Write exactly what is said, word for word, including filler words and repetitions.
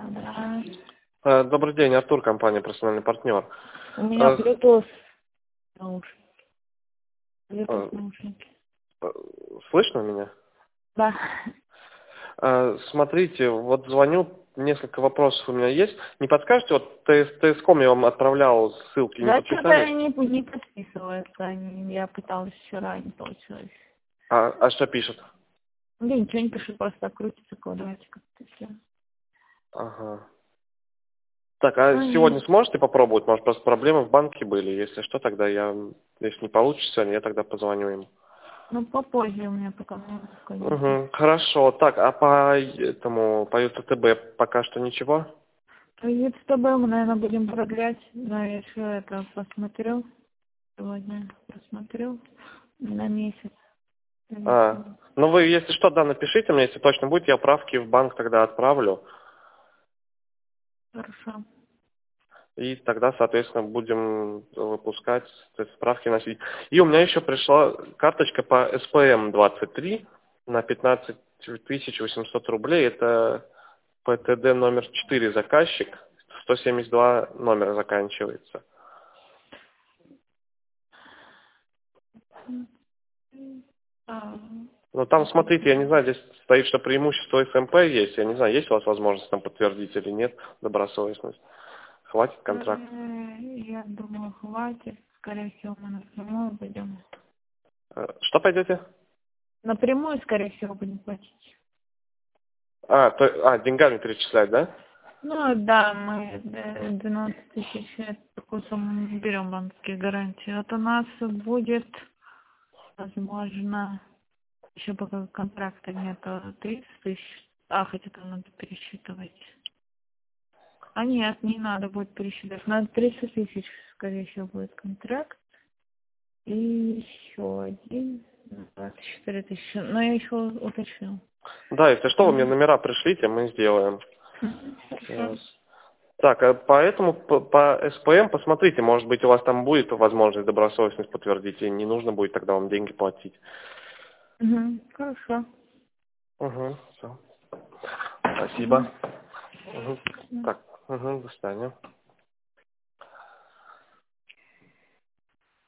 Да. Э, Добрый день, Артур, компания «Профессиональный партнер». У меня Э, Bluetooth наушники. Bluetooth э, наушники. э, Слышно меня? Да. Э, Смотрите, вот звоню, несколько вопросов у меня есть. Не подскажете, вот ТС ТСКом я вам отправлял, ссылки не Да, что-то подписались? они не подписываются. Они- Я пыталась вчера, не получилось. А, а что пишет? Да ничего не пишу, просто крутится квадратик. Все. Ага. Так, а Ой. сегодня сможете попробовать? Может, просто проблемы в банке были? Если что, тогда я, если не получится сегодня, я тогда позвоню им. Ну, попозже у меня пока музыка нет. Угу, хорошо. Так, а по этому, по ЮТТБ пока что ничего? И с тобой мы, наверное, будем продлять. Но я еще это посмотрю. Сегодня посмотрю. На месяц. А, ну вы, если что, да, напишите мне, если точно будет, я правки в банк тогда отправлю. Хорошо. И тогда, соответственно, будем выпускать, то есть справки носить. И у меня еще пришла карточка по эс пэ эм двадцать три на пятнадцать тысяч восемьсот рублей. Это пэ тэ дэ номер четыре заказчик, сто семьдесят два номер заканчивается. А, Но там, смотрите, я не знаю, здесь стоит, что преимущество эс эм пэ есть. Я не знаю, есть у вас возможность там подтвердить или нет, добросовестность. Хватит контракт. Э, Я думаю, хватит. Скорее всего, мы напрямую будем. Э, Что пойдете? Напрямую, скорее всего, будем платить. А, то, а, деньгами перечислять, да? Ну да, мы э, двенадцать тысяч это такую сумму не берем банковские гарантии. Вот у нас будет, возможно, еще пока контракта нету, тридцать тысяч. А, хотя там надо пересчитывать. А нет, не надо будет пересчитывать. Надо тридцать тысяч, скорее всего, будет контракт. И еще один, двадцать четыре тысячи. Но я еще уточню. Да, если что, вы мне Мгм. номера пришлите, мы сделаем. Хорошо. Yes. Так, а поэтому по, по эс пэ эм посмотрите, может быть, у вас там будет возможность добросовестность подтвердить, и не нужно будет тогда вам деньги платить. Мгм. Хорошо. Угу, все. Спасибо. Мгм. Угу. Так, угу, до свидания.